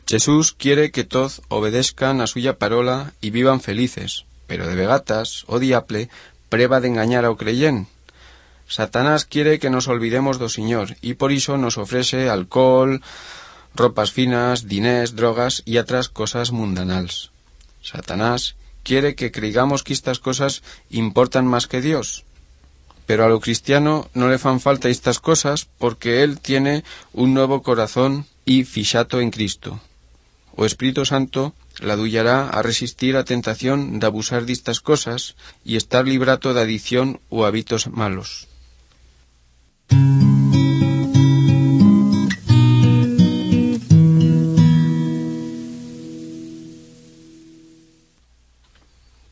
Jesús quiere que toz obedezcan a suya parola y vivan felices, pero de vegatas, o diable, preva de engañar ao creyén. Satanás quiere que nos olvidemos do Señor y por iso nos ofrece alcohol, ropas finas, dinés, drogas y otras cosas mundanals. Satanás quiere que creigamos que estas cosas importan más que Dios. Pero a lo cristiano no le fan falta estas cosas porque él tiene un nuevo corazón y fixato en Cristo. O Espíritu Santo la duyará a resistir a tentación de abusar d'estas cosas y estar librato de adicción o hábitos malos.